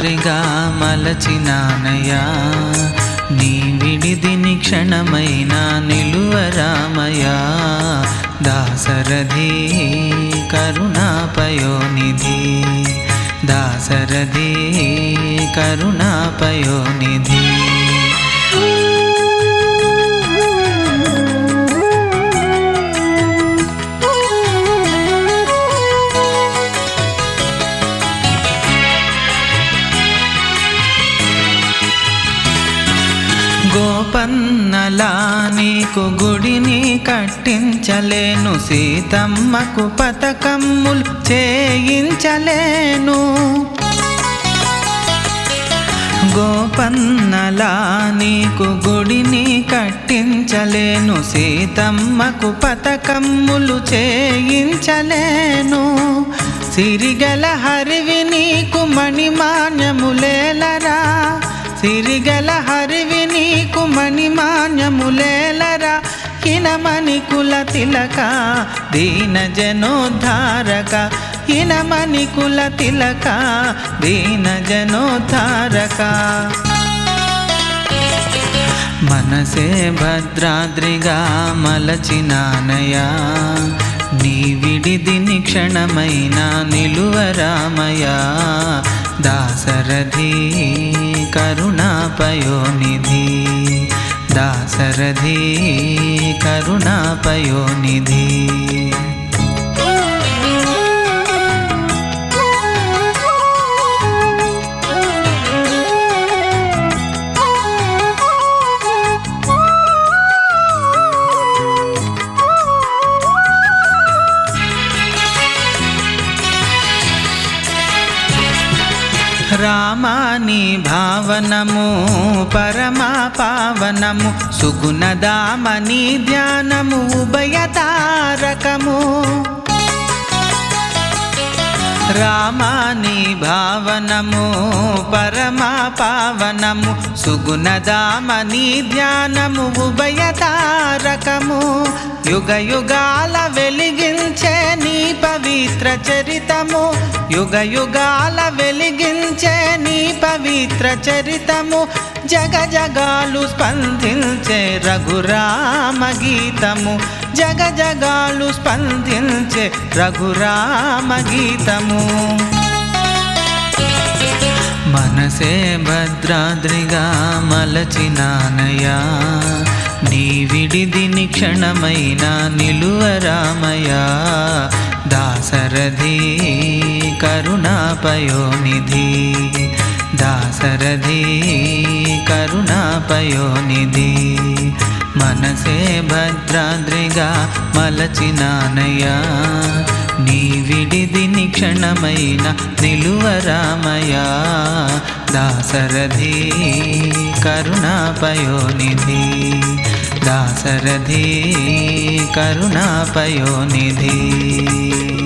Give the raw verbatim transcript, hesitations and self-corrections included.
భద్రాద్రిగా మలచినానయా నీ విడిదిని క్షణమైన నిలువరామయా దాశరథి కరుణాపయోనిధి దాశరథి కరుణాపయోనిధి గోపన్నలా నీకు గుడిని కట్టించలేను సీతమ్మకు పతకమ్ములు చేయించలేను గోపన్నలా నీకు గుడిని కట్టించలేను సీతమ్మకు పతకమ్ములు చేయించలేను సిరిగల హరివి నీకు మణిమాన్యములేలరా సిరిగల హరివి నీకు మణిమాన్యములేలరా హినమణి కుల తిలక దీన జనోద్ధారక హినమణి కుల తిలక దీన జనోద్ధారక మనసే భద్రాద్రిగా మలచినానయా నీ విడిదిని క్షణమైన నిలువరామయా దాశరథి కరుణాపయోనిధి దాశరథి కరుణాపయోనిధి రామాని భావనము పరమా పావనము సుగుణదామని ధ్యానము ఉభయతారకము రామాని భావనము పరమా పావనము సుగుణదామని ధ్యానము ఉభయతారకము యుగ యుగాల వెలిగించే నీ పవిత్ర చరితము యుగ యుగాల వెలిగించే నీ పవిత్ర చరితము జగ జగాలు స్పందించే రఘురామ గీతము జగ జగాలు స్పందించే రఘురామ గీతము మనసే భద్రాద్రిగా మలచినానయా నీ విడిదిని క్షణమైన నిలువరామయా దాశరథి కరుణాపయోనిధి దాశరథి కరుణాపయోనిధి మనసే భద్రాద్రిగా మలచినానయా నీ విడిదిని క్షణమైన నిలువరామయా దాశరథి కరుణాపయోనిధి దాశరథి కరుణాపయోనిధి